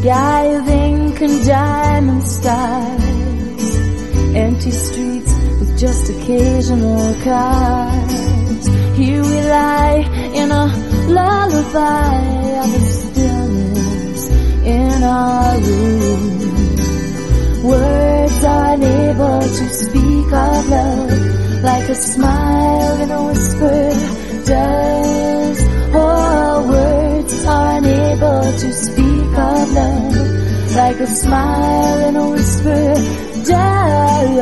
sky of ink and diamond stars, empty streets with just occasional cars. Here we lie in a lullaby of the stillness in our room. Words are unable to speak of love, like a smile in a whisper does. Oh, words are unable to speak of love, like a smile in a whisper does.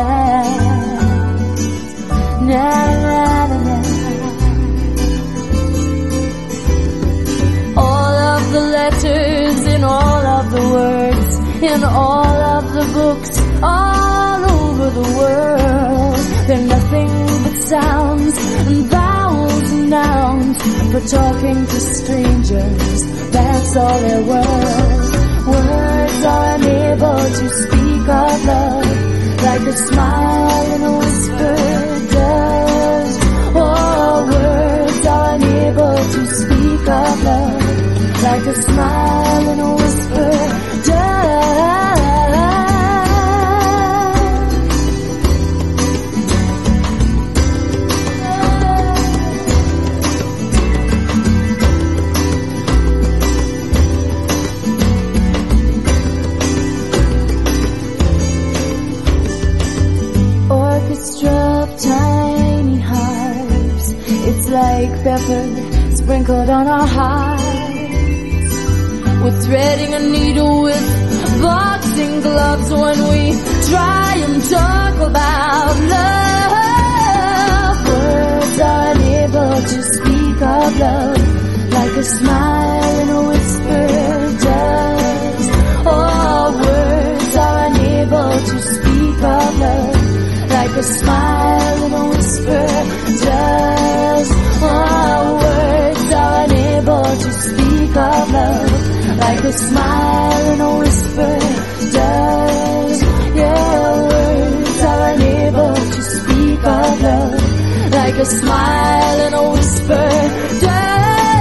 Na, na, na, na. All of the letters in all of the words in all of the books all over the world, they're nothing but sounds and vowels and nouns for talking to strangers. That's all they're worth. Words are unable to speak of love, like a smile in a whisper does. Oh, words are unable to speak of love, like a smile in a whisper does. Tiny hearts, it's like pepper sprinkled on our hearts. We're threading a needle with boxing gloves when we try and talk about love. Words are unable to speak of love, like a smile in a whisper does. Oh, words are unable to speak of love, like a smile in a whisper does. Oh, words are unable to speak of love, like a smile in a whisper does. Yeah, words are unable to speak of love, like a smile in a whisper does.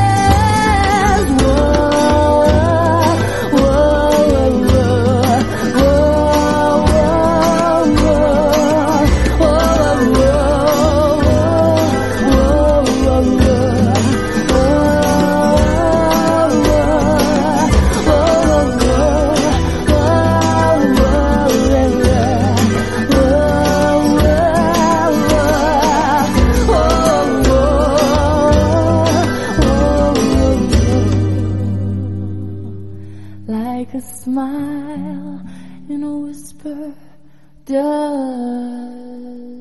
Like a smile in a whisper does.